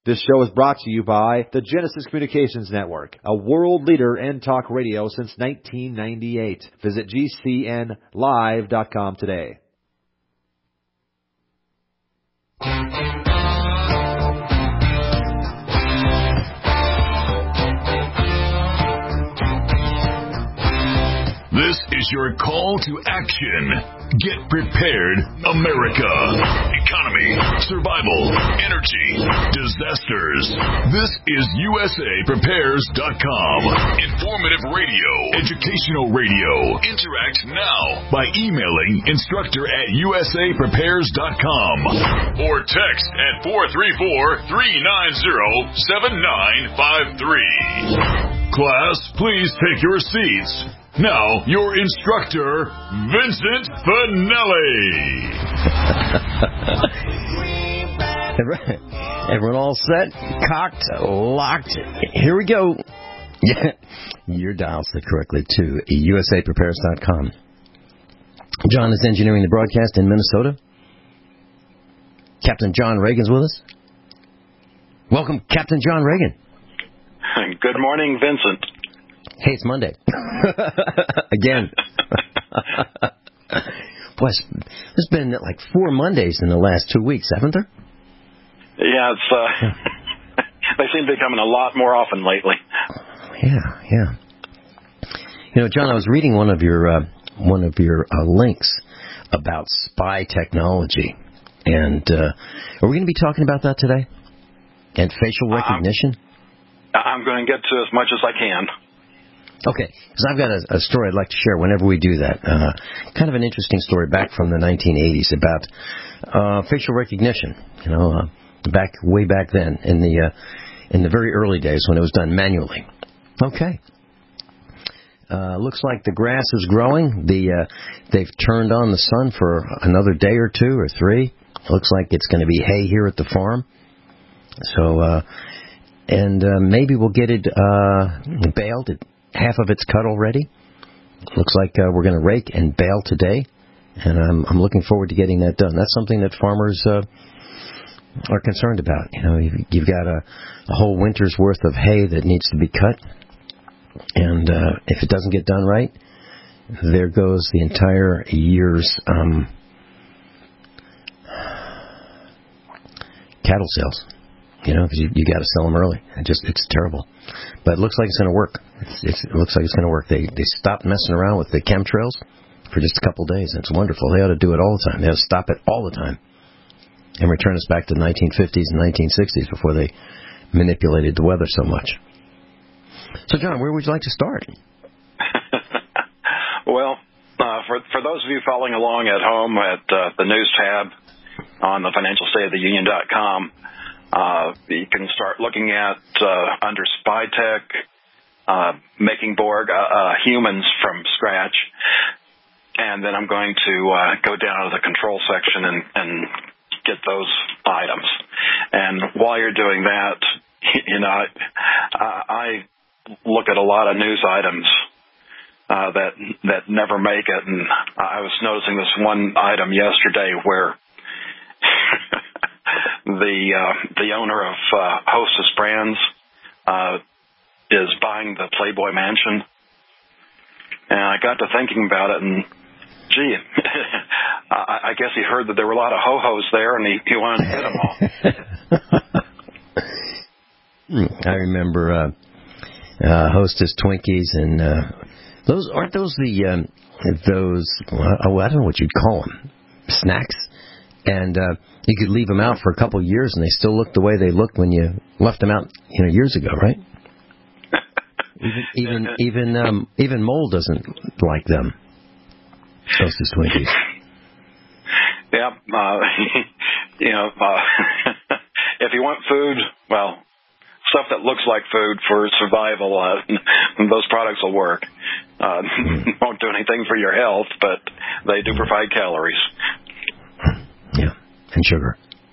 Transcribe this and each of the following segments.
This show is brought to you by the Genesis Communications Network, a world leader in talk radio since 1998. Visit GCNlive.com today. This is your call to action. Get prepared, America. Economy, survival, energy, disasters. This is USAPrepares.com. Informative radio, educational radio. Interact now by emailing instructor@USAPrepares.com or text at 434-390-7953. Class, please take your seats. Now, your instructor, Vincent Finelli. Everyone all set? Cocked? Locked? Here we go. Yeah, your dial set correctly to USAPrepares.com. John is engineering the broadcast in Minnesota. Captain John Reagan's with us. Welcome, Captain John Reagan. Good morning, Vincent. Hey, it's Monday. Again. Boy, there's been like 4 Mondays in the last 2 weeks, haven't there? Yeah, it's they seem to be coming a lot more often lately. Yeah. You know, John, I was reading one of your links about spy technology, and are we going to be talking about that today? And facial recognition? I'm going to get to as much as I can. Okay, because I've got a story I'd like to share whenever we do that. Kind of an interesting story back from the 1980s about facial recognition. You know, way back then in the very early days when it was done manually. Okay. Looks like the grass is growing. They've turned on the sun for another day or 2 or 3. Looks like it's going to be hay here at the farm. So, maybe we'll get it baled. Half of it's cut already. Looks like we're going to rake and bale today, and I'm looking forward to getting that done. That's something that farmers are concerned about. You know, you've got a whole winter's worth of hay that needs to be cut, and if it doesn't get done right, there goes the entire year's cattle sales. You know, because you got to sell them early. It's terrible. But it looks like it's going to work. It looks like it's going to work. They stopped messing around with the chemtrails for just a couple of days. It's wonderful. They ought to do it all the time. They ought to stop it all the time and return us back to the 1950s and 1960s before they manipulated the weather so much. So, John, where would you like to start? Well, for those of you following along at home at the news tab on the financialstateoftheunion.com, you can start looking at under Spy Tech, making Borg humans from scratch, and then I'm going to go down to the control section and get those items. And while you're doing that, you know, I look at a lot of news items that never make it, and I was noticing this one item yesterday where the owner of Hostess Brands is buying the Playboy Mansion, and I got to thinking about it, and gee, I guess he heard that there were a lot of ho-hos there, and he wanted to hit them all. I remember Hostess Twinkies, and those aren't those I don't know what you'd call them, snacks, and you could leave them out for a couple of years, and they still look the way they looked when you left them out, you know, years ago, right? Even mold doesn't like them. Hostess Twinkies. Yeah, you know, if you want food, well, stuff that looks like food for survival, those products will work. Won't do anything for your health, but they do provide calories. Yeah, and sugar.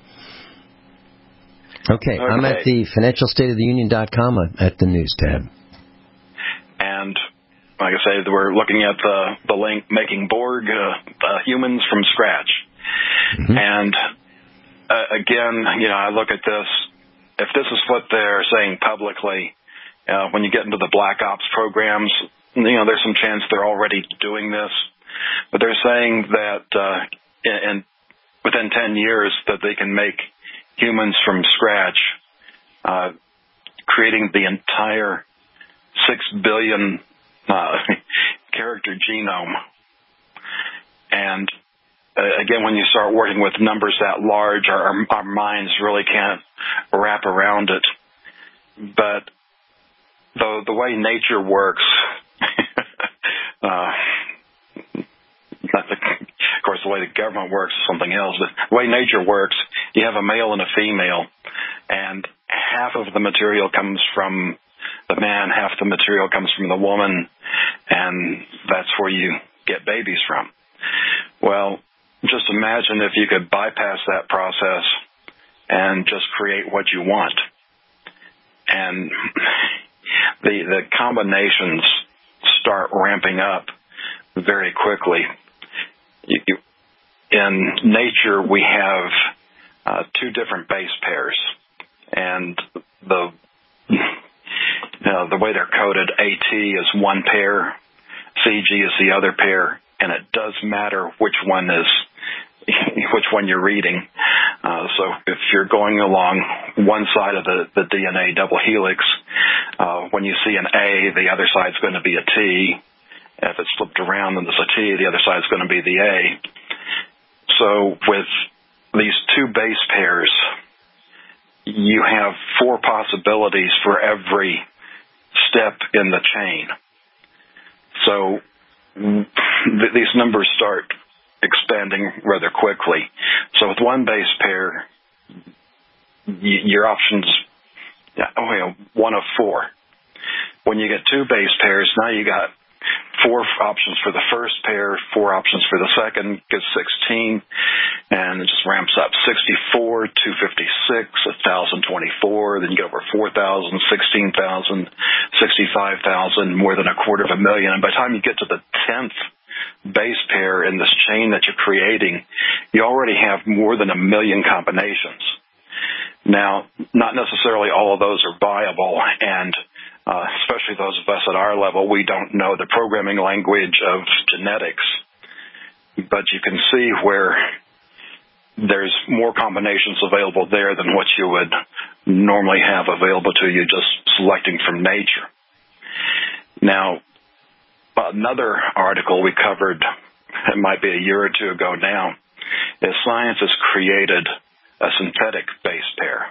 Okay, I'm at the financialstateoftheunion.com at the news tab. And like I say, we're looking at the link, making Borg humans from scratch. Mm-hmm. And again, you know, I look at this, if this is what they're saying publicly, when you get into the black ops programs, there's some chance they're already doing this. But they're saying that within 10 years that they can make humans from scratch, creating the entire 6 billion character genome. And again, when you start working with numbers that large, our minds really can't wrap around it. But the way nature works, of course, the way the government works is something else, but the way nature works, you have a male and a female, and half of the material comes from the man, half the material comes from the woman, and that's where you get babies from. Well, just imagine if you could bypass that process and just create what you want. And the combinations start ramping up very quickly. In nature, we have two different base pairs, and the way they're coded, AT is one pair, CG is the other pair, and it does matter which one you're reading. So if you're going along one side of the DNA double helix, when you see an A, the other side's going to be a T. If it's flipped around and there's a T, the other side's going to be the A. So with these two base pairs, you have 4 possibilities for every step in the chain. So these numbers start expanding rather quickly. So with one base pair, your options, 1 of 4. When you get 2 base pairs, now you got 4 options for the first pair, 4 options for the second, gives 16, and it just ramps up. 64, 256, 1,024, then you get over 4,000, 16,000, 65,000, more than 250,000. And by the time you get to the 10th base pair in this chain that you're creating, you already have more than 1 million combinations. Now, not necessarily all of those are viable, and especially those of us at our level, we don't know the programming language of genetics. But you can see where there's more combinations available there than what you would normally have available to you just selecting from nature. Now, another article we covered, it might be a year or 2 ago now, is science has created a synthetic base pair.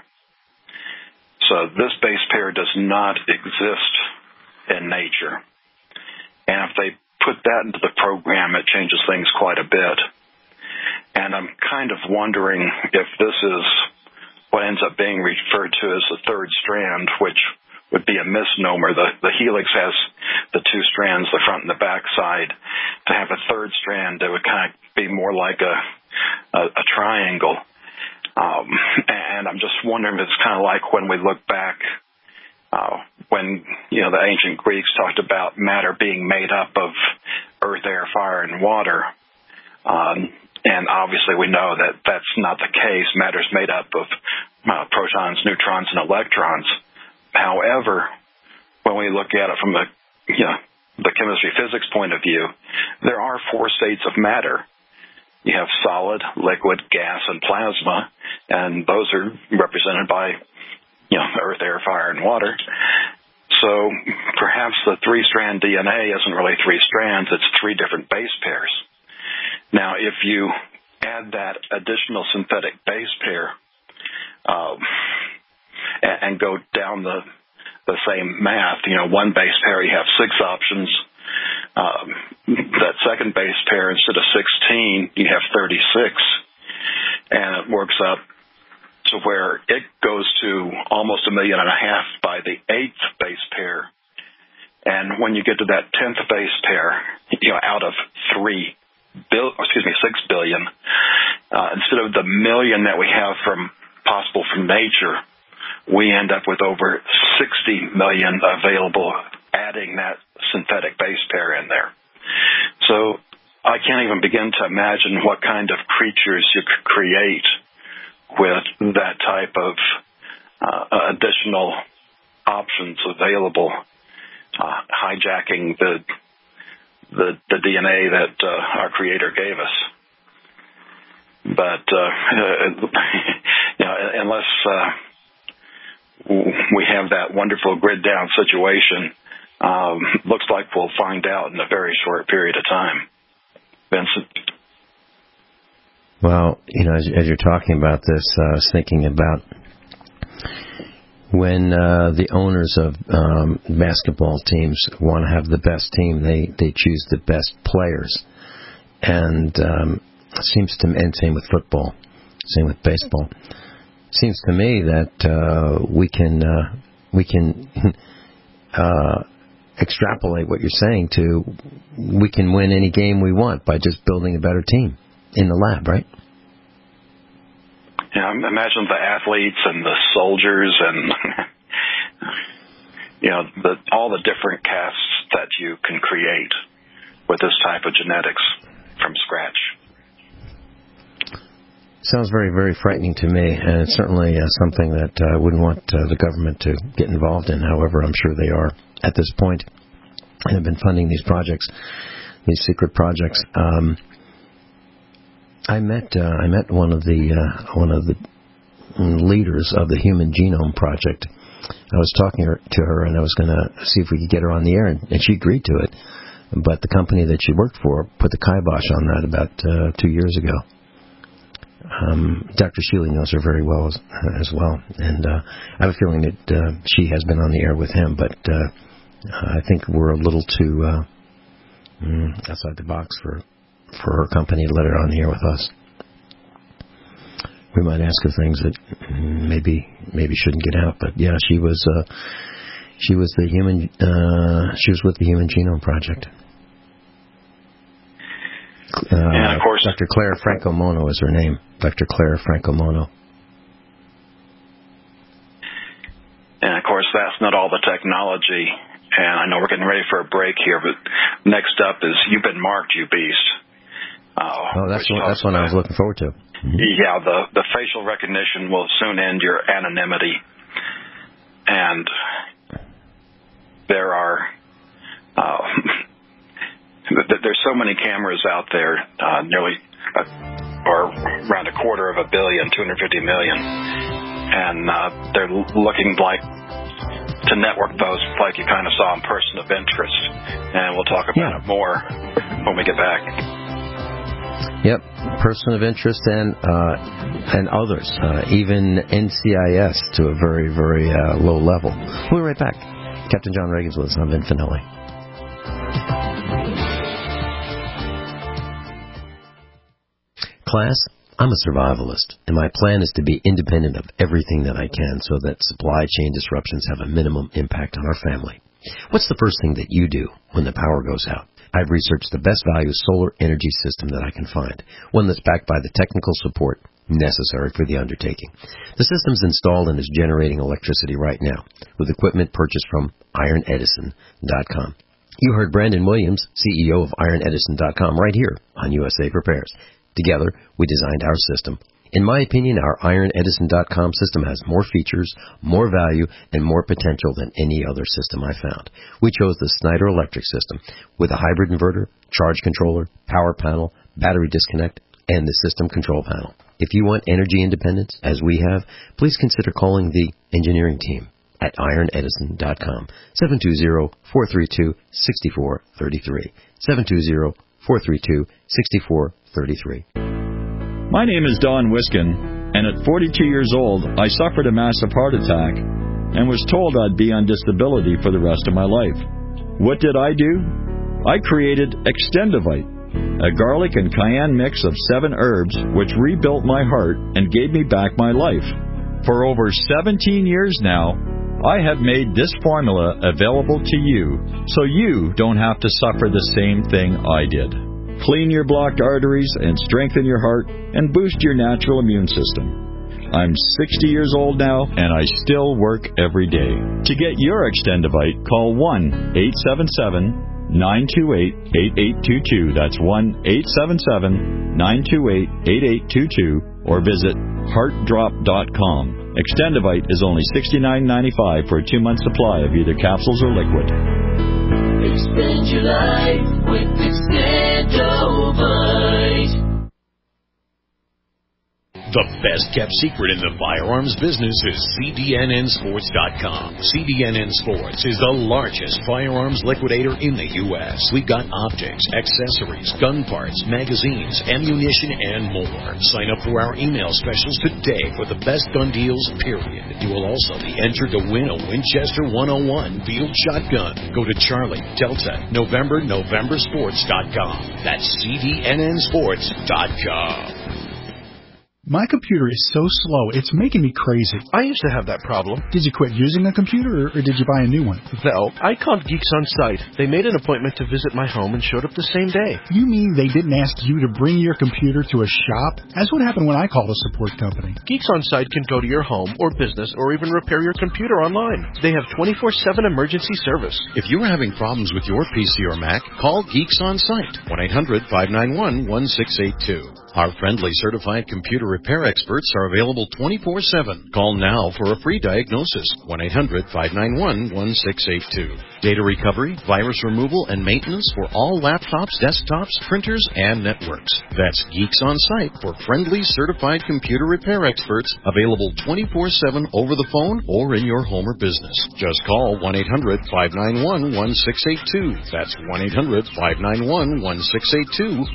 So this base pair does not exist in nature. And if they put that into the program, it changes things quite a bit. And I'm kind of wondering if this is what ends up being referred to as the third strand, which would be a misnomer. The helix has the 2 strands, the front and the back side. To have a third strand, it would kind of be more like a triangle. And I'm just wondering if it's kind of like when we look back when the ancient Greeks talked about matter being made up of earth, air, fire, and water. And obviously we know that that's not the case. Matter's made up of protons, neutrons, and electrons. However, when we look at it from the chemistry physics point of view, there are 4 states of matter. You have solid, liquid, gas, and plasma, and those are represented by, earth, air, fire, and water. So perhaps the 3-strand DNA isn't really 3 strands, it's 3 different base pairs. Now, if you add that additional synthetic base pair and go down the same math, 1 base pair, you have 6 options. That second base pair, instead of 16, you have 36. And it works up to where it goes to almost 1.5 million by the 8th base pair. And when you get to that 10th base pair, out of 6 billion, instead of the million that we have possible from nature, we end up with over 60 million available, adding that synthetic base pair in there. So I can't even begin to imagine what kind of creatures you could create with that type of additional options available, hijacking the DNA that our Creator gave us. But unless we have that wonderful grid down situation, looks like we'll find out in a very short period of time. Vincent? Well, as you're talking about this, I was thinking about when the owners of basketball teams want to have the best team, they choose the best players. And it seems to me, and same with football, same with baseball. It seems to me that we can extrapolate what you're saying to we can win any game we want by just building a better team in the lab, right? Yeah, imagine the athletes and the soldiers and all the different casts that you can create with this type of genetics from scratch. Sounds very, very frightening to me, and it's certainly something that I wouldn't want the government to get involved in. However, I'm sure they are at this point and have been funding these projects, these secret projects. I met one of the leaders of the Human Genome Project. I was talking to her, and I was going to see if we could get her on the air, and she agreed to it. But the company that she worked for put the kibosh on that about 2 years ago. Dr. Shealy knows her very well as well, and I have a feeling that she has been on the air with him, but I think we're a little too outside the box for her company to let her on the air with us. We might ask her things that maybe shouldn't get out, but yeah, she was with the Human Genome Project. And of course, Dr. Claire Franco-Mono is her name. Dr. Claire Franco-Mono. And of course, that's not all the technology. And I know we're getting ready for a break here, but next up is You've Been Marked, You Beast. That's what I was looking forward to. Mm-hmm. Yeah, the facial recognition will soon end your anonymity. And there are there's so many cameras out there, nearly or around 250 million, 250 million, and they're looking like to network those like you kind of saw in Person of Interest. And we'll talk about it more when we get back. Yep, Person of Interest and others, even NCIS to a very, very low level. We'll be right back. Captain John Reagan's with us. I'm Vin Finelli. Class, I'm a survivalist, and my plan is to be independent of everything that I can so that supply chain disruptions have a minimum impact on our family. What's the first thing that you do when the power goes out? I've researched the best value solar energy system that I can find, one that's backed by the technical support necessary for the undertaking. The system's installed and is generating electricity right now with equipment purchased from IronEdison.com. You heard Brandon Williams, CEO of IronEdison.com, right here on USA Prepares. Together, we designed our system. In my opinion, our IronEdison.com system has more features, more value, and more potential than any other system I found. We chose the Snyder Electric system with a hybrid inverter, charge controller, power panel, battery disconnect, and the system control panel. If you want energy independence, as we have, please consider calling the engineering team at IronEdison.com, 720-432-6433, 720-432-6433. My name is Don Wiskin, and at 42 years old, I suffered a massive heart attack and was told I'd be on disability for the rest of my life. What did I do? I created Extendivite, a garlic and cayenne mix of 7 herbs which rebuilt my heart and gave me back my life. For over 17 years now, I have made this formula available to you so you don't have to suffer the same thing I did. Clean your blocked arteries and strengthen your heart and boost your natural immune system. I'm 60 years old now, and I still work every day. To get your Extendivite, call 1-877-928-8822. That's 1-877-928-8822, or visit heartdrop.com. Extendivite is only $69.95 for a 2-month supply of either capsules or liquid. Extend your life with Extendivite. The best-kept secret in the firearms business is CDNNSports.com. CDNN Sports is the largest firearms liquidator in the U.S. We've got optics, accessories, gun parts, magazines, ammunition, and more. Sign up for our email specials today for the best gun deals, period. You will also be entered to win a Winchester 101 field shotgun. Go to Charlie, Delta, November Sports.com. That's CDNNSports.com. My computer is so slow, it's making me crazy. I used to have that problem. Did you quit using a computer, or did you buy a new one? No, I called Geeks On Site. They made an appointment to visit my home and showed up the same day. You mean they didn't ask you to bring your computer to a shop? That's what happened when I called a support company. Geeks On Site can go to your home or business or even repair your computer online. They have 24/7 emergency service. If you're having problems with your PC or Mac, call Geeks On Site, 1-800-591-1682. Our friendly certified computer repair experts are available 24/7. Call now for a free diagnosis, 1-800-591-1682. Data recovery, virus removal, and maintenance for all laptops, desktops, printers, and networks. That's Geeks On Site for friendly certified computer repair experts, available 24/7 over the phone or in your home or business. Just call 1-800-591-1682. That's 1-800-591-1682,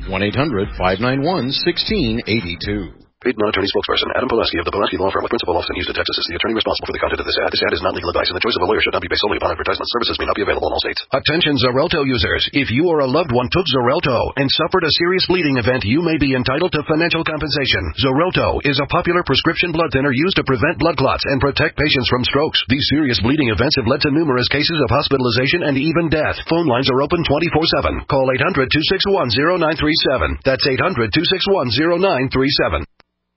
1-800-591-1682. Paid non-attorney spokesperson Adam Pulaski of the Pulaski Law Firm with principal office in Houston, Texas, is the attorney responsible for the content of this ad. This ad is not legal advice, and the choice of a lawyer should not be based solely upon advertisement. Services may not be available in all states. Attention Xarelto users. If you or a loved one took Xarelto and suffered a serious bleeding event, you may be entitled to financial compensation. Xarelto is a popular prescription blood thinner used to prevent blood clots and protect patients from strokes. These serious bleeding events have led to numerous cases of hospitalization and even death. Phone lines are open 24/7. Call 800-261-0937. That's 800-261-0937.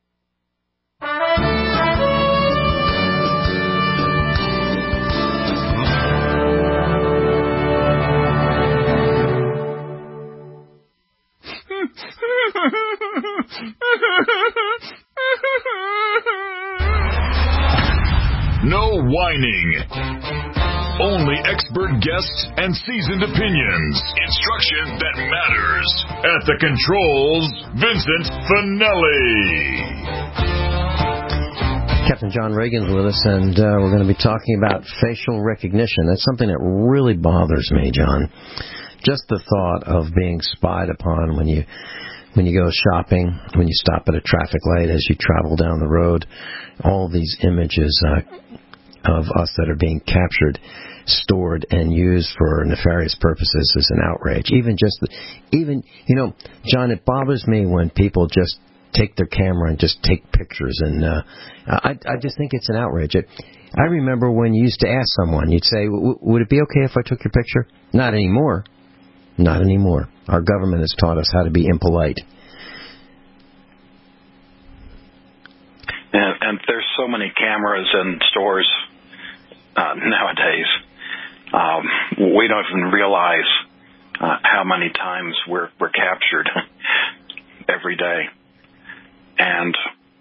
No whining. Only expert guests and seasoned opinions. Instruction that matters. At the controls, Vincent Finelli. Captain John Reagan's with us, and we're going to be talking about facial recognition. That's something that really bothers me, John. Just the thought of being spied upon when you go shopping, when you stop at a traffic light, as you travel down the road, all these images of us that are being captured, stored, and used for nefarious purposes is an outrage. Even, John, it bothers me when people just take their camera and just take pictures, and I just think it's an outrage. I remember when you used to ask someone, you'd say, would it be okay if I took your picture? Not anymore. Not anymore. Our government has taught us how to be impolite. And there's so many cameras in stores nowadays. We don't even realize how many times we're captured every day. And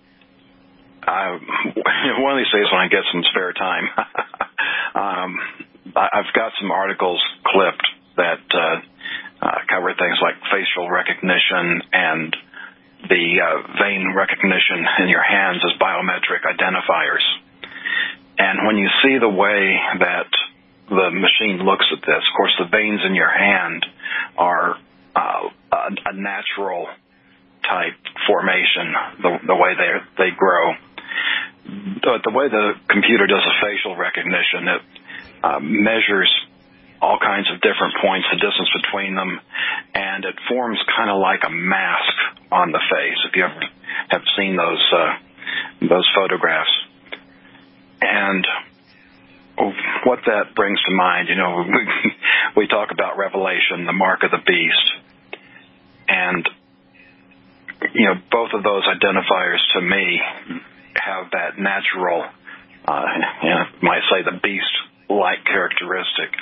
one of these days when I get some spare time, I've got some articles clipped that cover things like facial recognition and the vein recognition in your hands as biometric identifiers. And when you see the way that the machine looks at this, of course, the veins in your hand are a natural type formation, the way they grow. But the way the computer does a facial recognition, it measures all kinds of different points, the distance between them, and it forms kind of like a mask on the face, if you ever have seen those photographs. And what that brings to mind, we talk about Revelation, the mark of the beast, and both of those identifiers to me have that natural, might say the beast-like characteristic.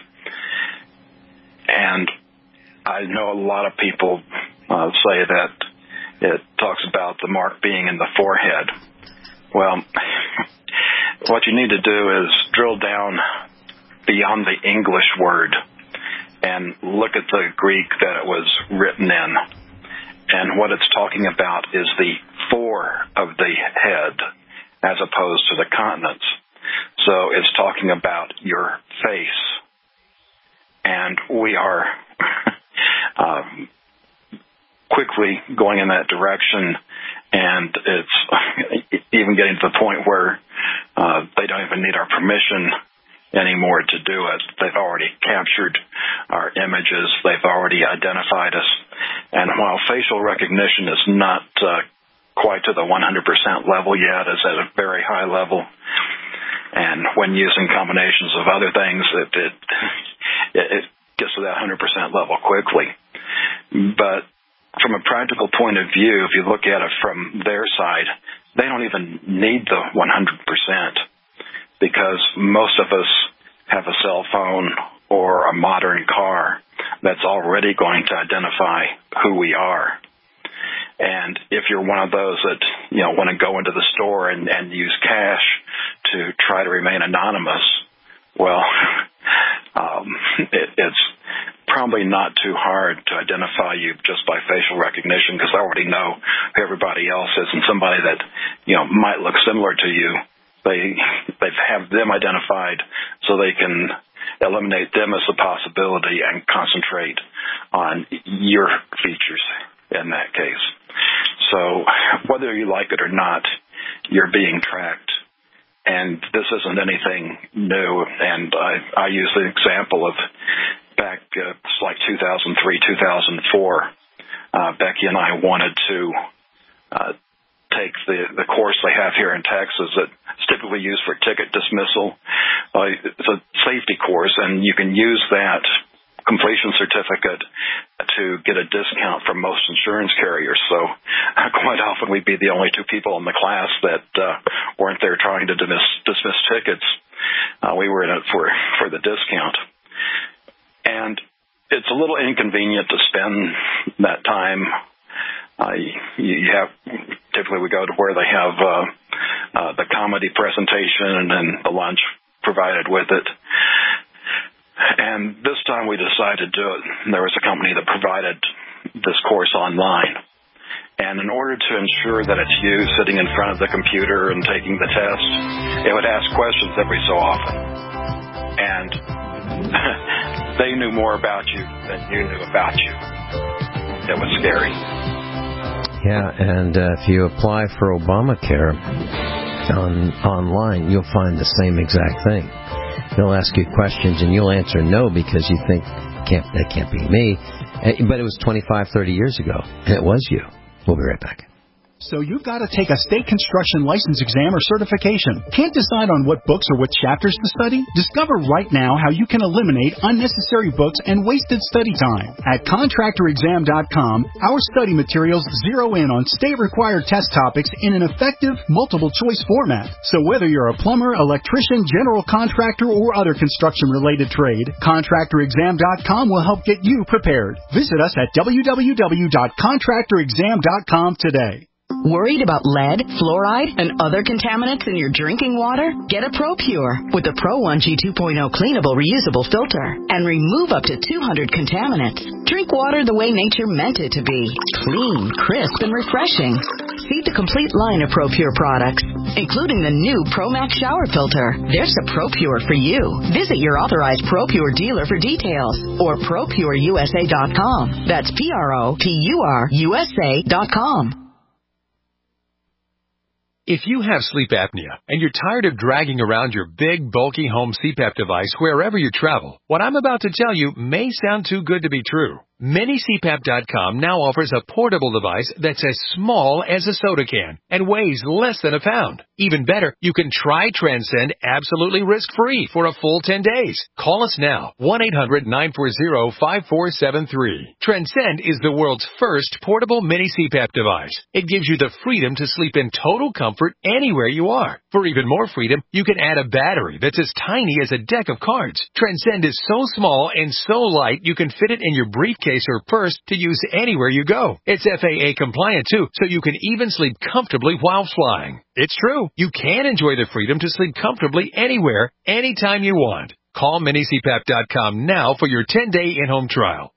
And I know a lot of people say that it talks about the mark being in the forehead. Well, what you need to do is drill down beyond the English word and look at the Greek that it was written in. And what it's talking about is the fore of the head as opposed to the continents. So it's talking about your face. And we are quickly going in that direction, and it's even getting to the point where they don't even need our permission anymore to do it. They've already captured our images. They've already identified us. And while facial recognition is not quite to the 100% level yet, it's at a very high level. And when using combinations of other things, it gets to that 100% level quickly. But from a practical point of view, if you look at it from their side, they don't even need the 100%, because most of us have a cell phone or a modern car that's already going to identify who we are. And if you're one of those that, want to go into the store and use cash to try to remain anonymous, well, it's probably not too hard to identify you just by facial recognition, because I already know who everybody else is, and somebody that, might look similar to you, they have them identified so they can eliminate them as a possibility and concentrate on your features in that case. So whether you like it or not, you're being tracked. And this isn't anything new. And I use the example of back, it's like 2003, 2004. Becky and I wanted to take the course they have here in Texas that's typically used for ticket dismissal. It's a safety course, and you can use that completion certificate to get a discount from most insurance carriers. So quite often we'd be the only two people in the class that weren't there trying to dismiss tickets. We were in it for the discount. And it's a little inconvenient to spend that time. Typically we go to where they have the comedy presentation and then the lunch provided with it. And this time we decided to do it. There was a company that provided this course online. And in order to ensure that it's you sitting in front of the computer and taking the test, it would ask questions every so often. And they knew more about you than you knew about you. It was scary. Yeah, and if you apply for Obamacare online, you'll find the same exact thing. They'll ask you questions, and you'll answer no because you think, that can't be me. But it was 25, 30 years ago, and it was you. We'll be right back. So you've got to take a state construction license exam or certification. Can't decide on what books or what chapters to study? Discover right now how you can eliminate unnecessary books and wasted study time. At ContractorExam.com, our study materials zero in on state-required test topics in an effective, multiple-choice format. So whether you're a plumber, electrician, general contractor, or other construction-related trade, ContractorExam.com will help get you prepared. Visit us at www.ContractorExam.com today. Worried about lead, fluoride, and other contaminants in your drinking water? Get a ProPure with the Pro 1G 2.0 cleanable, reusable filter and remove up to 200 contaminants. Drink water the way nature meant it to be. Clean, crisp, and refreshing. See the complete line of ProPure products, including the new ProMax shower filter. There's a ProPure for you. Visit your authorized ProPure dealer for details or ProPureUSA.com. That's ProPureUSA.com. If you have sleep apnea and you're tired of dragging around your big, bulky home CPAP device wherever you travel, what I'm about to tell you may sound too good to be true. MiniCPAP.com now offers a portable device that's as small as a soda can and weighs less than a pound. Even better, you can try Transcend absolutely risk-free for a full 10 days. Call us now, 1-800-940-5473. Transcend is the world's first portable mini CPAP device. It gives you the freedom to sleep in total comfort anywhere you are. For even more freedom, you can add a battery that's as tiny as a deck of cards. Transcend is so small and so light you can fit it in your briefcase suitcase or purse to use anywhere you go. It's FAA compliant too, so you can even sleep comfortably while flying. It's true. You can enjoy the freedom to sleep comfortably anywhere, anytime you want. Call MiniCPAP.com now for your 10-day in-home trial.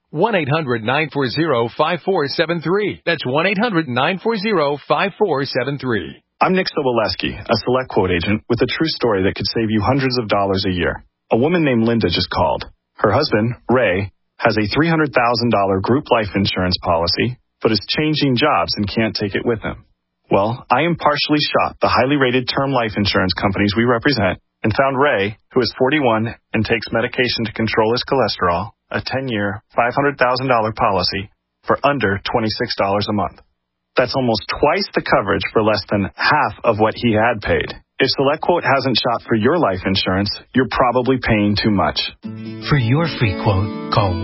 1-800-940-5473. That's 1-800-940-5473. I'm Nick Soboleski, a Select Quote agent with a true story that could save you hundreds of dollars a year. A woman named Linda just called. Her husband, Ray, has a $300,000 group life insurance policy, but is changing jobs and can't take it with him. Well, I impartially shopped the highly rated term life insurance companies we represent and found Ray, who is 41 and takes medication to control his cholesterol, a 10-year, $500,000 policy for under $26 a month. That's almost twice the coverage for less than half of what he had paid. If SelectQuote hasn't shopped for your life insurance, you're probably paying too much. For your free quote, call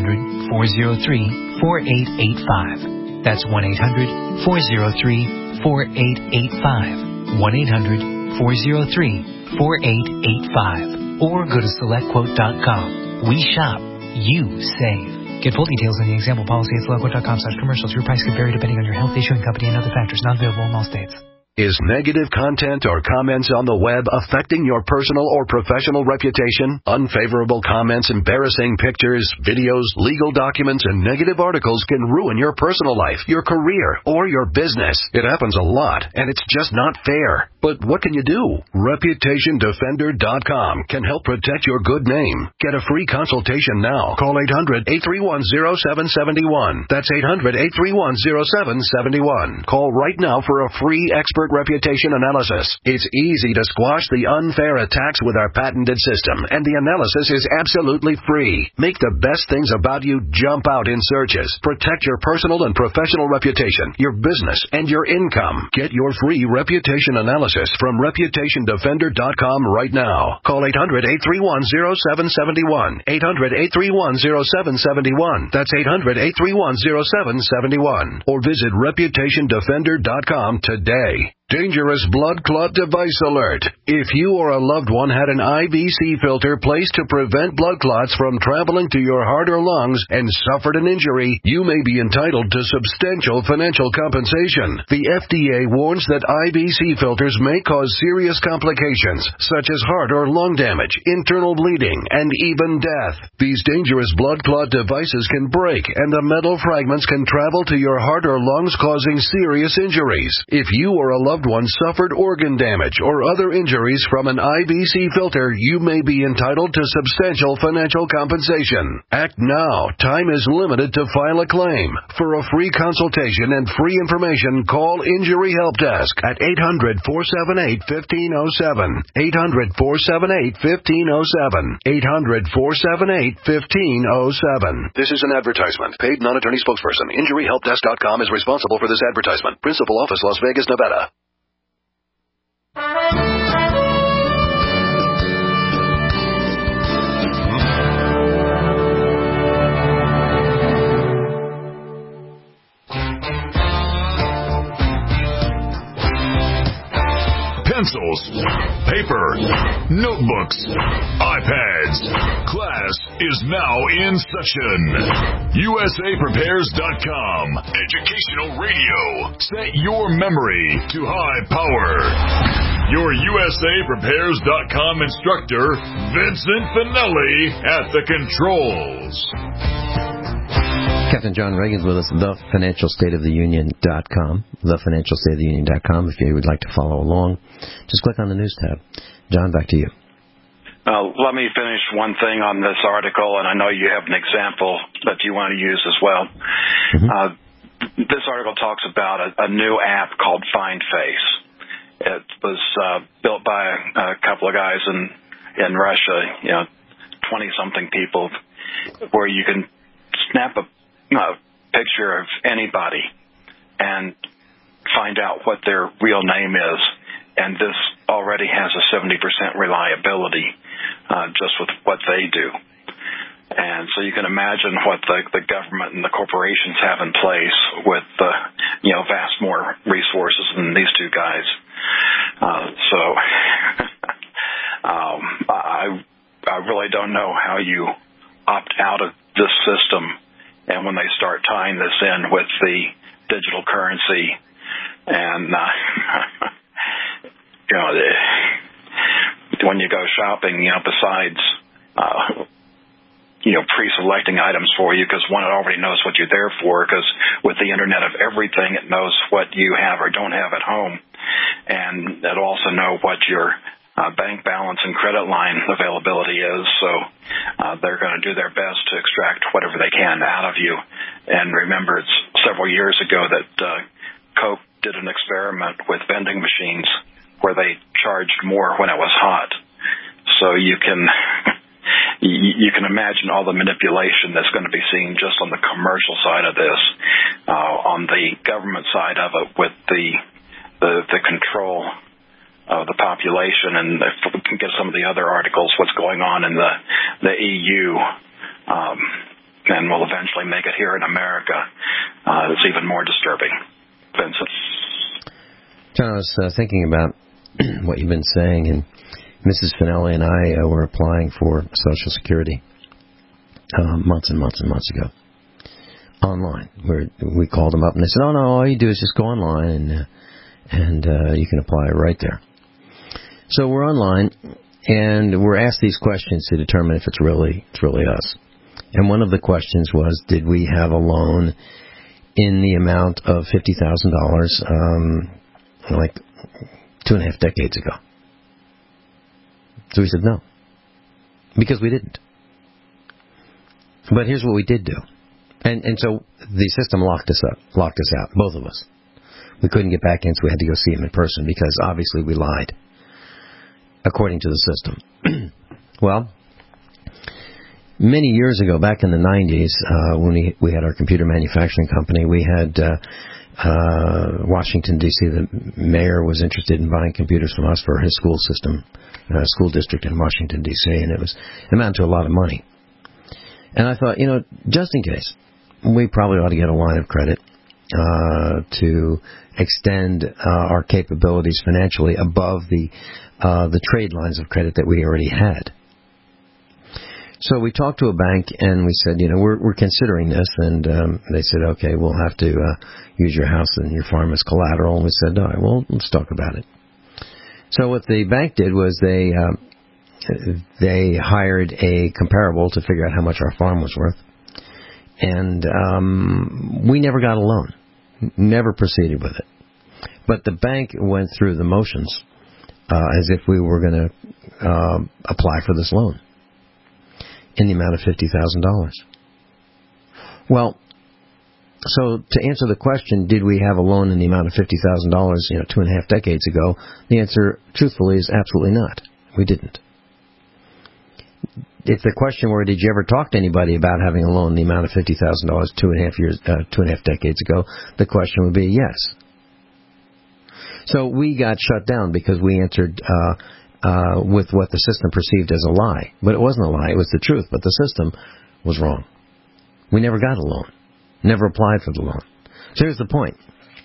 1-800-403-4885. That's 1-800-403-4885. 1-800-403-4885. Or go to SelectQuote.com. We shop. You save. Get full details on the example policy at SelectQuote.com/commercials. Your price can vary depending on your health, issuing company, and other factors. Not available in all states. Is negative content or comments on the web affecting your personal or professional reputation? Unfavorable comments, embarrassing pictures, videos, legal documents, and negative articles can ruin your personal life, your career, or your business. It happens a lot, and it's just not fair. But what can you do? ReputationDefender.com can help protect your good name. Get a free consultation now. Call 800-831-0771. That's 800-831-0771. Call right now for a free expert reputation analysis. It's easy to squash the unfair attacks with our patented system, and the analysis is absolutely free. Make the best things about you jump out in searches. Protect your personal and professional reputation, your business, and your income. Get your free reputation analysis from ReputationDefender.com right now. Call 800-831-0771. 800-831-0771. That's 800-831-0771. Or visit ReputationDefender.com today. Dangerous blood clot device alert. If you or a loved one had an IVC filter placed to prevent blood clots from traveling to your heart or lungs and suffered an injury, you may be entitled to substantial financial compensation. The FDA warns that IVC filters may cause serious complications, such as heart or lung damage, internal bleeding, and even death. These dangerous blood clot devices can break, and the metal fragments can travel to your heart or lungs, causing serious injuries. If you or a loved one suffered organ damage or other injuries from an IVC filter, you may be entitled to substantial financial compensation. Act now. Time is limited to file a claim. For a free consultation and free information, call Injury Help Desk at 800-478-1507. 800-478-1507. 800-478-1507. This is an advertisement. Paid non-attorney spokesperson. InjuryHelpDesk.com is responsible for this advertisement. Principal office, Las Vegas, Nevada. Pencils, paper, notebooks, iPads. Class is now in session. USAPrepares.com. Educational radio. Set your memory to high power. Your USAPrepares.com instructor, Vincent Finelli, at the controls. Captain John Reagan's with us, thefinancialstateoftheunion.com, thefinancialstateoftheunion.com. If you would like to follow along, just click on the news tab. John, back to you. Let me finish one thing on this article, and I know you have an example that you want to use as well. Mm-hmm. This article talks about a new app called FindFace. It was built by a couple of guys in Russia, 20-something people, where you can snap a picture of anybody and find out what their real name is, and this already has a 70% reliability just with what they do. And so you can imagine what the government and the corporations have in place with vast more resources than these two guys. I really don't know how you opt out of this system And when they start tying this in with the digital currency and, when you go shopping, besides, pre-selecting items for you, because one, it already knows what you're there for, because with the Internet of Everything, it knows what you have or don't have at home. And it'll also know what your bank balance and credit line availability is. So they're going to do their best to extract whatever they can out of you. And remember, it's several years ago that Coke did an experiment with vending machines where they charged more when it was hot. So you can imagine all the manipulation that's going to be seen just on the commercial side of this. On the government side of it, with the control of the population, and if we can get some of the other articles, what's going on in the EU, and will eventually make it here in America, it's even more disturbing. Vincent? John, I was thinking about what you've been saying, and Mrs. Finelli and I were applying for Social Security months and months and months ago, online. We called them up, and they said, "Oh no, all you do is just go online, and you can apply right there." So we're online, and we're asked these questions to determine if it's really us. And one of the questions was, did we have a loan in the amount of $50,000, like 2.5 decades ago? So we said no, because we didn't. But here's what we did do. And so the system locked us out, both of us. We couldn't get back in, so we had to go see him in person, because obviously we lied, according to the system. Well, many years ago, back in the 90s, when we had our computer manufacturing company, we had Washington, D.C., the mayor was interested in buying computers from us for his school system, school district in Washington, D.C., and it amounted to a lot of money. And I thought, just in case, we probably ought to get a line of credit to extend our capabilities financially above the trade lines of credit that we already had. So we talked to a bank, and we said, we're considering this, and they said, okay, we'll have to use your house and your farm as collateral. And we said, all right, well, let's talk about it. So what the bank did was they hired a comparable to figure out how much our farm was worth, and we never got a loan, never proceeded with it. But the bank went through the motions as if we were going to apply for this loan in the amount of $50,000. Well, so to answer the question, did we have a loan in the amount of $50,000, 2.5 decades ago? The answer, truthfully, is absolutely not. We didn't. If the question were, did you ever talk to anybody about having a loan in the amount of $50,000 2.5 decades ago, the question would be yes. So we got shut down because we answered with what the system perceived as a lie. But it wasn't a lie, it was the truth, but the system was wrong. We never got a loan, never applied for the loan. So here's the point.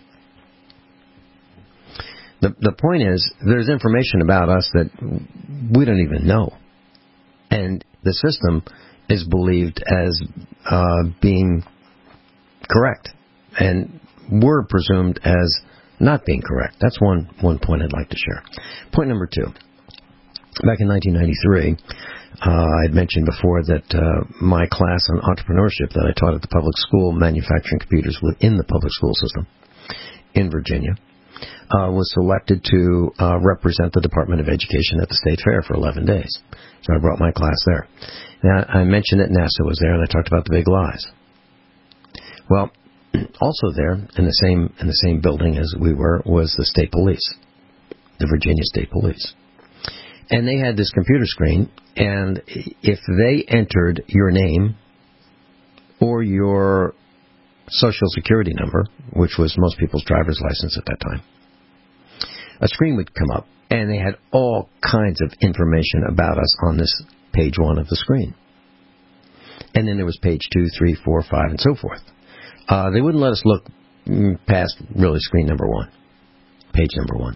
The point is, there's information about us that we don't even know. And the system is believed as being correct. And we're presumed as not being correct. That's one point I'd like to share. Point number 2. Back in 1993, I'd mentioned before that my class on entrepreneurship that I taught at the public school, manufacturing computers within the public school system in Virginia, was selected to represent the Department of Education at the State Fair for 11 days. So I brought my class there. Now, I mentioned that NASA was there, and I talked about the big lies. Well, also there, in the same building as we were, was the state police, the Virginia State Police. And they had this computer screen, and if they entered your name or your Social Security number, which was most people's driver's license at that time, a screen would come up, and they had all kinds of information about us on this page 1 of the screen. And then there was page 2, 3, 4, 5, and so forth. They wouldn't let us look past, really, screen number 1, page number 1.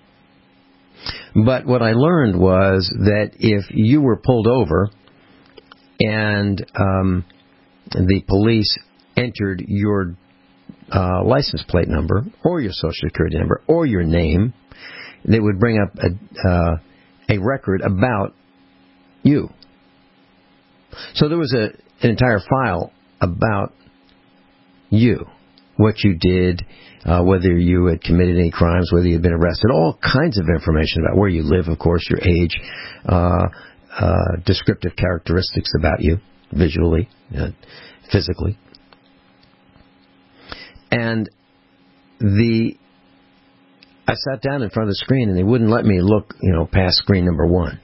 But what I learned was that if you were pulled over and the police entered your license plate number or your Social Security number or your name, they would bring up a record about you. So there was an entire file about you, what you did, whether you had committed any crimes, whether you had been arrested, all kinds of information about where you live, of course, your age, descriptive characteristics about you, visually, physically. And I sat down in front of the screen and they wouldn't let me look, past screen number 1.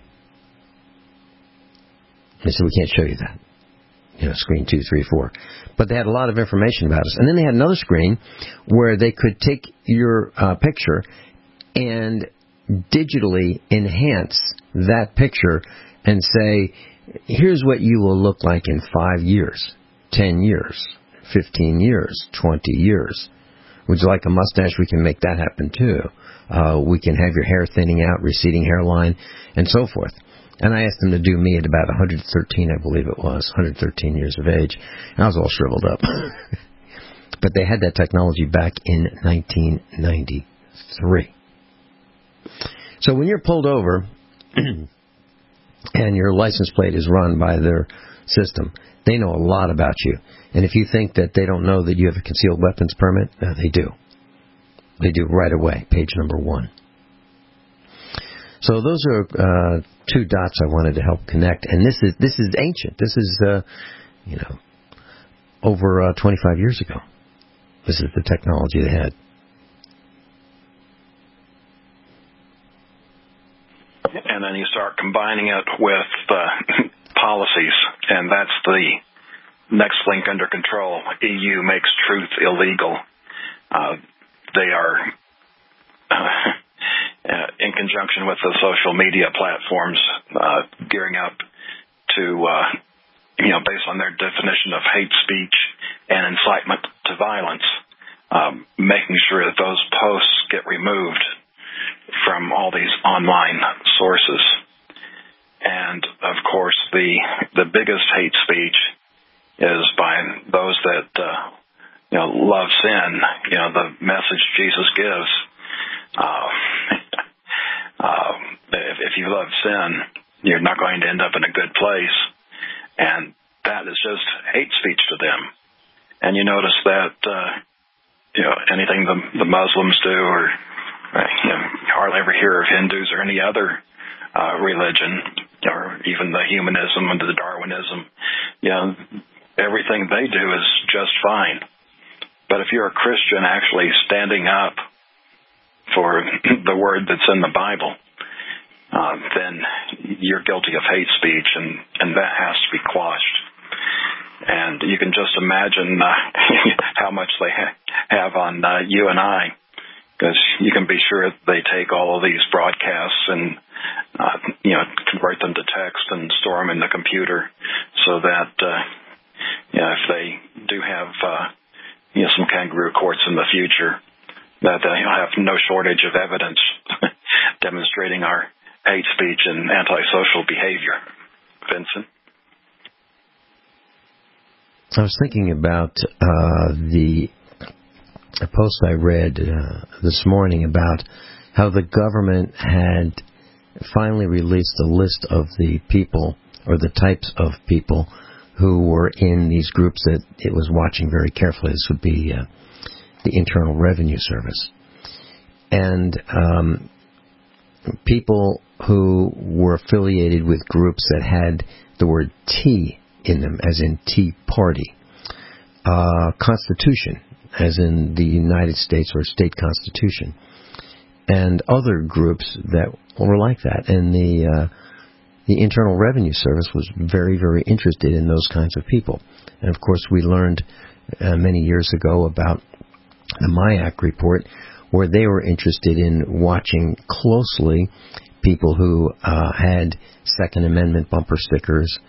They said, we can't show you that. Screen 2, 3, 4. But they had a lot of information about us. And then they had another screen where they could take your picture and digitally enhance that picture and say, here's what you will look like in 5 years, 10 years, 15 years, 20 years. Would you like a mustache? We can make that happen too. We can have your hair thinning out, receding hairline, and so forth. And I asked them to do me at about 113, I believe it was, 113 years of age. And I was all shriveled up. But they had that technology back in 1993. So when you're pulled over and your license plate is run by their system, they know a lot about you. And if you think that they don't know that you have a concealed weapons permit, they do. They do right away, page number 1. So those are 2 dots I wanted to help connect. And this is ancient. This is, over 25 years ago. This is the technology they had. And then you start combining it with policies, and that's the next link under control. EU makes truth illegal. They are, in conjunction with the social media platforms, gearing up to, based on their definition of hate speech and incitement to violence, making sure that those posts get removed from all these online sources. And, of course, the biggest hate speech is by those that, love sin, the message Jesus gives. If you love sin, you're not going to end up in a good place. And that is just hate speech to them. And you notice that, anything the Muslims do, or you hardly ever hear of Hindus or any other religion, or even the humanism and the Darwinism. Everything they do is just fine. But if you're a Christian actually standing up for the word that's in the Bible, then you're guilty of hate speech, and that has to be quashed. And you can just imagine how much they have on you and I, because you can be sure they take all of these broadcasts and convert them to text and store them in the computer, so that if they do have some kangaroo courts in the future, that you'll have no shortage of evidence demonstrating our hate speech and antisocial behavior. Vincent? I was thinking about the post I read this morning about how the government had finally released a list of the people, or the types of people, who were in these groups that it was watching very carefully. This would be the Internal Revenue Service. And people who were affiliated with groups that had the word T in them, as in Tea Party. Constitution, as in the United States or state constitution. And other groups that were like that. And the Internal Revenue Service was very, very interested in those kinds of people. And, of course, we learned many years ago about the MIAC report, where they were interested in watching closely people who had Second Amendment bumper stickers,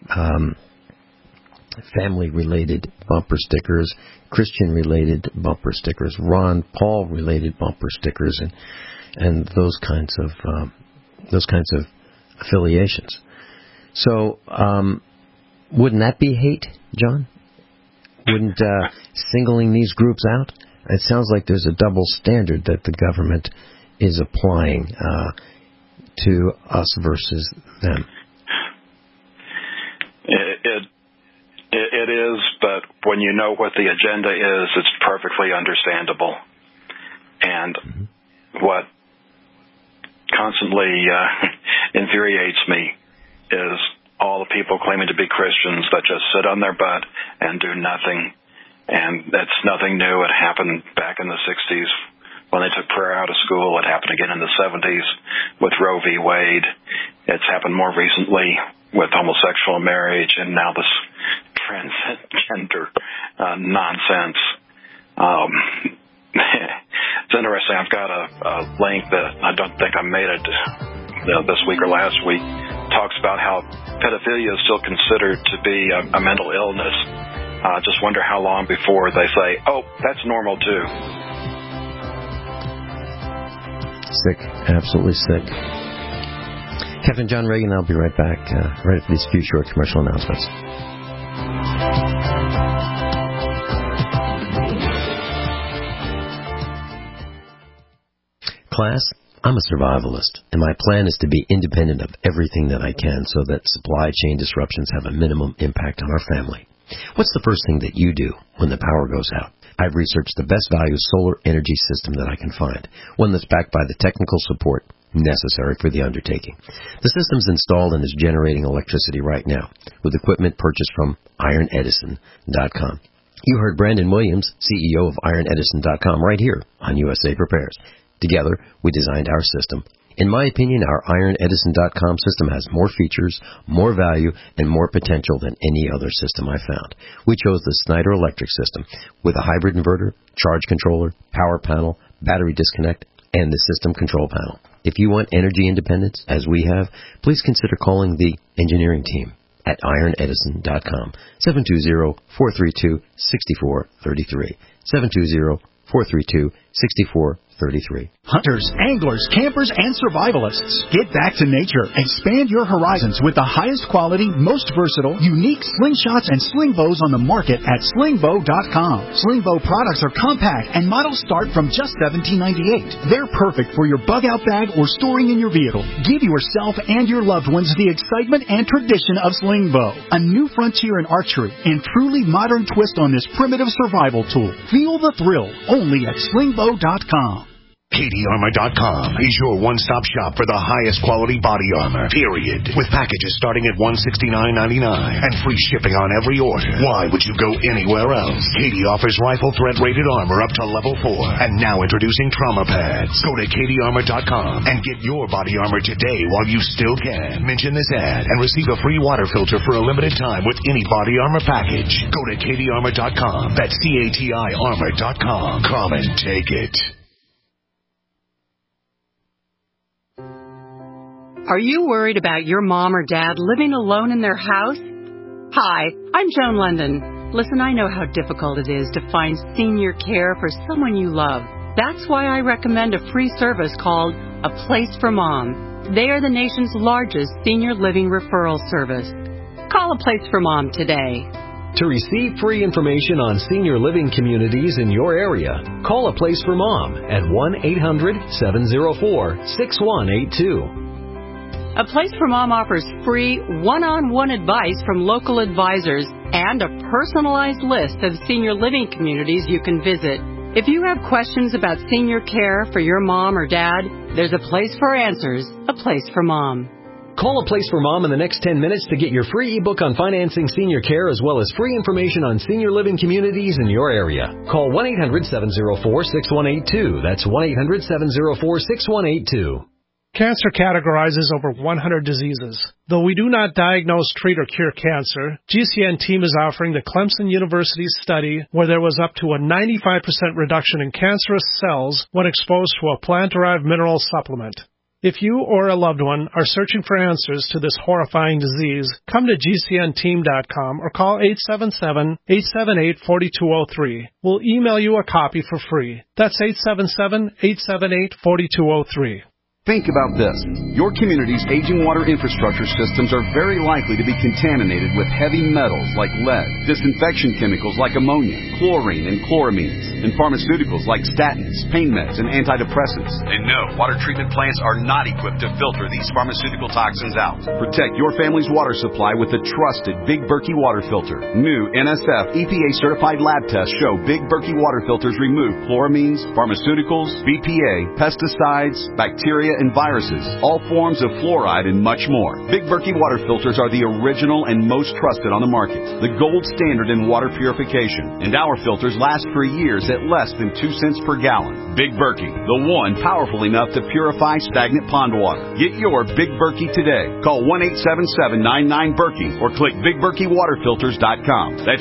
family-related bumper stickers, Christian-related bumper stickers, Ron Paul-related bumper stickers, and those kinds of affiliations. So, wouldn't that be hate, John? Wouldn't singling these groups out? It sounds like there's a double standard that the government is applying to us versus them. It is, but when you know what the agenda is, it's perfectly understandable. And what constantly infuriates me is all the people claiming to be Christians that just sit on their butt and do nothing. And that's nothing new. It happened back in the 60s when they took prayer out of school. It happened again in the 70s with Roe v. Wade. It's happened more recently with homosexual marriage, and now this transgender nonsense. It's interesting. I've got a link that I don't think I made it this week or last week. Talks about how pedophilia is still considered to be a mental illness. Just wonder how long before they say, oh, that's normal too. Sick. Absolutely sick. Captain John Reagan, I'll be right back right after these few short commercial announcements. Class, I'm a survivalist, and my plan is to be independent of everything that I can so that supply chain disruptions have a minimum impact on our family. What's the first thing that you do when the power goes out? I've researched the best value solar energy system that I can find, one that's backed by the technical support necessary for the undertaking. The system's installed and is generating electricity right now with equipment purchased from IronEdison.com. You heard Brandon Williams, CEO of IronEdison.com, right here on USA Prepares. Together, we designed our system. In my opinion, our IronEdison.com system has more features, more value, and more potential than any other system I found. We chose the Snyder Electric system with a hybrid inverter, charge controller, power panel, battery disconnect, and the system control panel. If you want energy independence, as we have, please consider calling the engineering team at IronEdison.com, 720-432-6433, 720-432-6433. Hunters, anglers, campers, and survivalists. Get back to nature. Expand your horizons with the highest quality, most versatile, unique slingshots and sling bows on the market at slingbow.com. Slingbow products are compact and models start from just $17.98. They're perfect for your bug-out bag or storing in your vehicle. Give yourself and your loved ones the excitement and tradition of Slingbow, a new frontier in archery and truly modern twist on this primitive survival tool. Feel the thrill only at slingbow.com. CatieArmor.com is your one-stop shop for the highest quality body armor, period. With packages starting at $169.99 and free shipping on every order. Why would you go anywhere else? Katie offers rifle threat-rated armor up to level 4. And now introducing trauma pads. Go to CatieArmor.com and get your body armor today while you still can. Mention this ad and receive a free water filter for a limited time with any body armor package. Go to CatieArmor.com. That's CATI Armor.com. Come and take it. Are you worried about your mom or dad living alone in their house? Hi, I'm Joan London. Listen, I know how difficult it is to find senior care for someone you love. That's why I recommend a free service called A Place for Mom. They are the nation's largest senior living referral service. Call A Place for Mom today. To receive free information on senior living communities in your area, call A Place for Mom at 1-800-704-6182. A Place for Mom offers free one-on-one advice from local advisors and a personalized list of senior living communities you can visit. If you have questions about senior care for your mom or dad, there's a place for answers, A Place for Mom. Call A Place for Mom in the next 10 minutes to get your free ebook on financing senior care as well as free information on senior living communities in your area. Call 1-800-704-6182. That's 1-800-704-6182. Cancer categorizes over 100 diseases. Though we do not diagnose, treat, or cure cancer, GCN team is offering the Clemson University study where there was up to a 95% reduction in cancerous cells when exposed to a plant-derived mineral supplement. If you or a loved one are searching for answers to this horrifying disease, come to GCNteam.com or call 877-878-4203. We'll email you a copy for free. That's 877-878-4203. Think about this. Your community's aging water infrastructure systems are very likely to be contaminated with heavy metals like lead, disinfection chemicals like ammonia, chlorine and chloramines, and pharmaceuticals like statins, pain meds, and antidepressants. And no, water treatment plants are not equipped to filter these pharmaceutical toxins out. Protect your family's water supply with the trusted Big Berkey water filter. New NSF EPA-certified lab tests show Big Berkey water filters remove chloramines, pharmaceuticals, BPA, pesticides, bacteria, and viruses, all forms of fluoride, and much more. Big Berkey water filters are the original and most trusted on the market, the gold standard in water purification, and our filters last for years at less than 2 cents per gallon. Big Berkey, the one powerful enough to purify stagnant pond water. Get your Big Berkey today. Call 1-877-99-BERKEY or click BigBerkeyWaterFilters.com. That's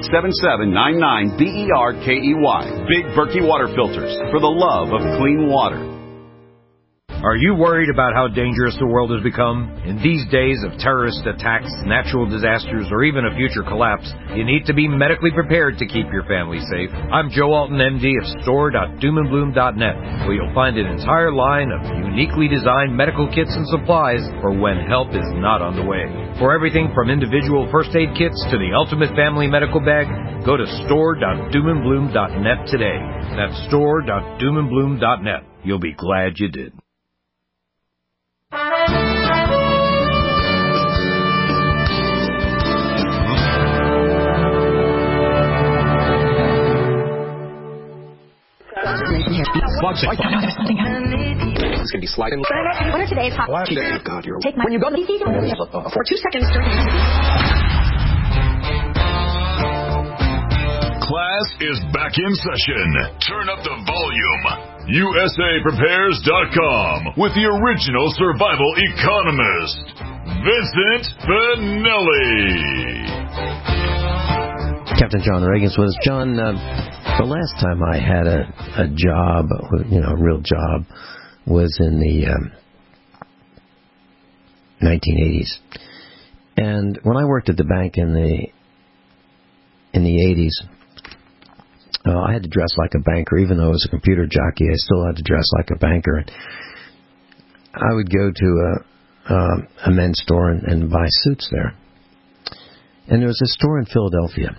1-877-99-BERKEY. Big Berkey Water Filters, for the love of clean water. Are you worried about how dangerous the world has become? In these days of terrorist attacks, natural disasters, or even a future collapse, you need to be medically prepared to keep your family safe. I'm Joe Alton, MD of store.doomandbloom.net, where you'll find an entire line of uniquely designed medical kits and supplies for when help is not on the way. For everything from individual first aid kits to the ultimate family medical bag, go to store.doomandbloom.net today. That's store.doomandbloom.net. You'll be glad you did. This can be sliding. What are today's hot? God, you're take my when you go to for 2 seconds during Class is back in session. Turn up the volume. USAPrepares.com with the original survival economist, Vincent Finelli. Captain John Reagan's with us. John, the last time I had a job, a real job, was in the 1980s. And when I worked at the bank in the 80s, I had to dress like a banker. Even though I was a computer jockey, I still had to dress like a banker. And I would go to a men's store and buy suits there. And there was a store in Philadelphia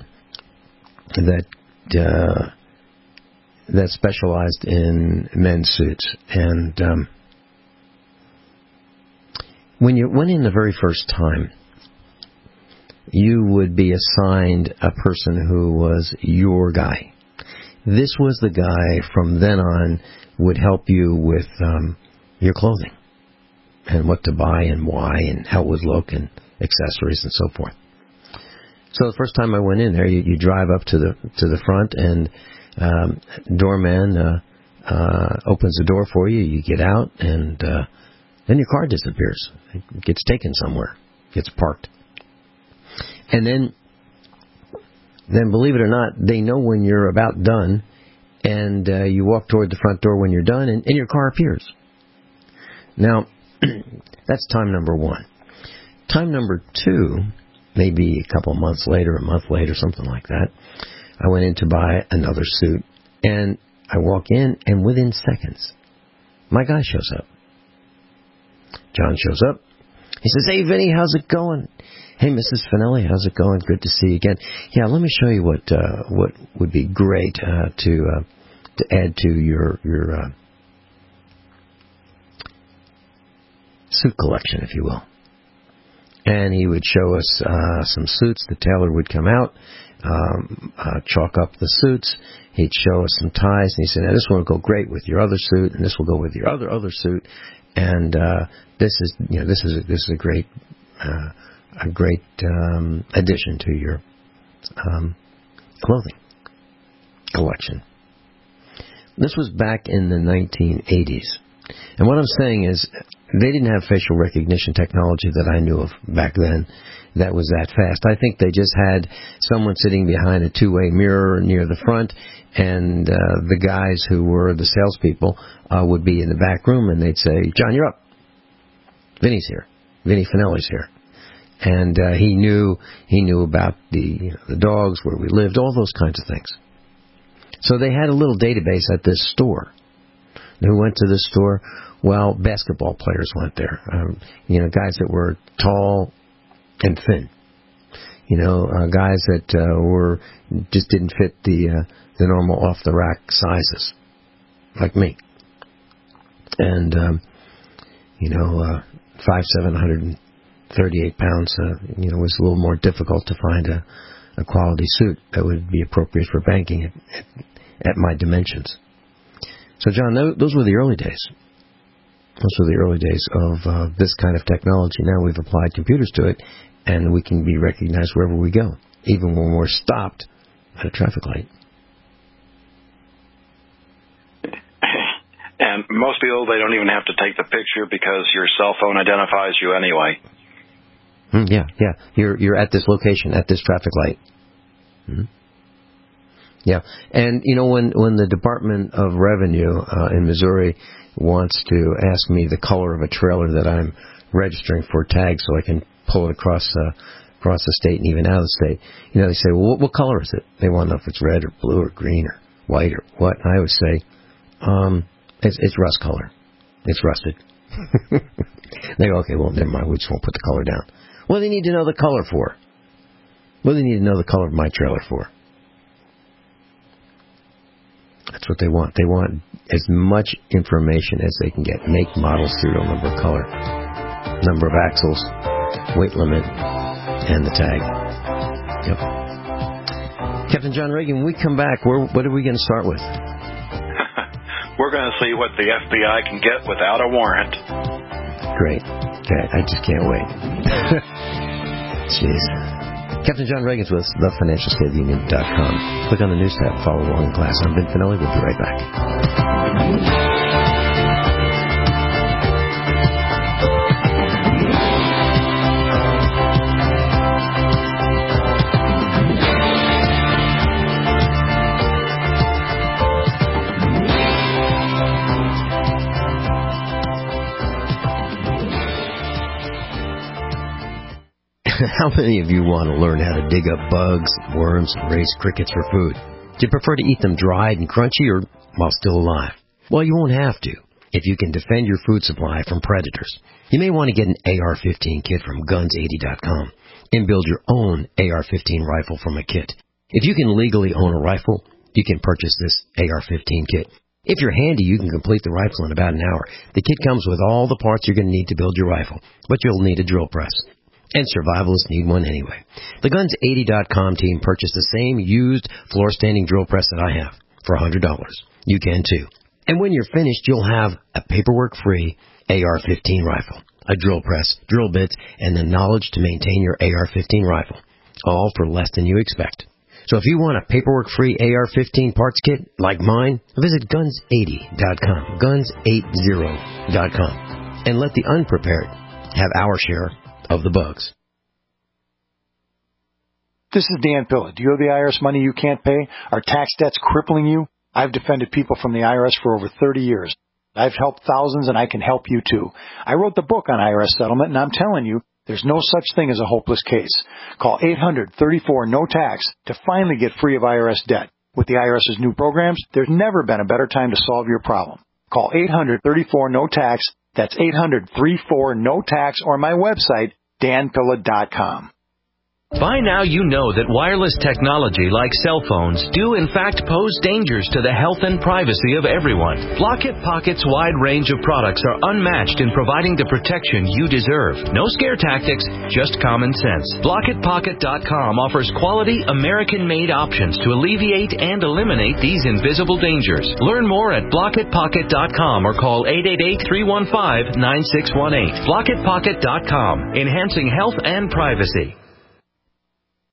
that specialized in men's suits. And when you went in the very first time, you would be assigned a person who was your guy. This was the guy from then on would help you with your clothing and what to buy and why and how it would look and accessories and so forth. So the first time I went in there, you drive up to the front, and doorman opens the door for you. You get out, and then your car disappears. It gets taken somewhere, gets parked, and then believe it or not, they know when you're about done, and you walk toward the front door when you're done, and your car appears. Now, that's time number one. Time number two, maybe a couple of months later, a month later, something like that, I went in to buy another suit, and I walk in, and within seconds, my guy shows up. John shows up. He says, "Hey, Vinny, how's it going? Hey, Mrs. Finelli, how's it going? Good to see you again. Yeah, let me show you what would be great to add to your suit collection, if you will." And he would show us some suits. The tailor would come out, chalk up the suits. He'd show us some ties, and he said, "Now this one will go great with your other suit, and this will go with your other suit, and this is a great addition to your clothing collection." This was back in the 1980s. And what I'm saying is, they didn't have facial recognition technology that I knew of back then that was that fast. I think they just had someone sitting behind a two-way mirror near the front, and the guys who were the salespeople would be in the back room, and they'd say, "John, you're up. Vinny's here. Vinny Finelli's here." And he knew about the dogs, where we lived, all those kinds of things. So they had a little database at this store Who went to this store? Well, basketball players went there. Guys that were tall and thin. Guys that were just didn't fit the normal off the rack sizes, like me. And 5'7", 138 pounds. Was a little more difficult to find a quality suit that would be appropriate for banking at my dimensions. So, John, those were the early days. Those were the early days of this kind of technology. Now we've applied computers to it, and we can be recognized wherever we go, even when we're stopped at a traffic light. And most people, they don't even have to take the picture because your cell phone identifies you anyway. Yeah. You're at this location, at this traffic light. Mm-hmm. Yeah. And, when the Department of Revenue in Missouri wants to ask me the color of a trailer that I'm registering for tag so I can pull it across the state and even out of the state, they say, well, what color is it? They want to know if it's red or blue or green or white or what. And I always say, it's rust color. It's rusted. They go, okay, well, never mind. We just won't put the color down. What do they need to know the color for? What do they need to know the color of my trailer for? That's what they want. They want as much information as they can get. Make, model, serial number, color, number of axles, weight limit, and the tag. Yep. Captain John Reagan, when we come back, what are we going to start with? We're going to see what the FBI can get without a warrant. Great. Okay, I just can't wait. Jeez. Captain John Reagan's with thefinancialstateoftheunion.com. Click on the news tab, follow along in class. I'm Ben Finelli. We'll be right back. How many of you want to learn how to dig up bugs, worms, and raise crickets for food? Do you prefer to eat them dried and crunchy or while still alive? Well, you won't have to if you can defend your food supply from predators. You may want to get an AR-15 kit from Guns80.com and build your own AR-15 rifle from a kit. If you can legally own a rifle, you can purchase this AR-15 kit. If you're handy, you can complete the rifle in about an hour. The kit comes with all the parts you're going to need to build your rifle, but you'll need a drill press. And survivalists need one anyway. The Guns80.com team purchased the same used floor-standing drill press that I have for $100. You can too. And when you're finished, you'll have a paperwork-free AR-15 rifle, a drill press, drill bits, and the knowledge to maintain your AR-15 rifle, all for less than you expect. So if you want a paperwork-free AR-15 parts kit like mine, visit Guns80.com, Guns80.com, and let the unprepared have our share of the bugs. This is Dan Pilla. Do you owe the IRS money you can't pay? Are tax debts crippling you? I've defended people from the IRS for over 30 years. I've helped thousands, and I can help you too. I wrote the book on IRS settlement, and I'm telling you, there's no such thing as a hopeless case. Call 800-34-NO-TAX to finally get free of IRS debt. With the IRS's new programs, there's never been a better time to solve your problem. Call 800-34-NO-TAX. That's 800-34-NO-TAX, or my website, danpilla.com. By now you know that wireless technology like cell phones do in fact pose dangers to the health and privacy of everyone. Blockit Pocket's wide range of products are unmatched in providing the protection you deserve. No scare tactics, just common sense. BlockitPocket.com offers quality American-made options to alleviate and eliminate these invisible dangers. Learn more at BlockitPocket.com or call 888-315-9618. BlockitPocket.com, enhancing health and privacy.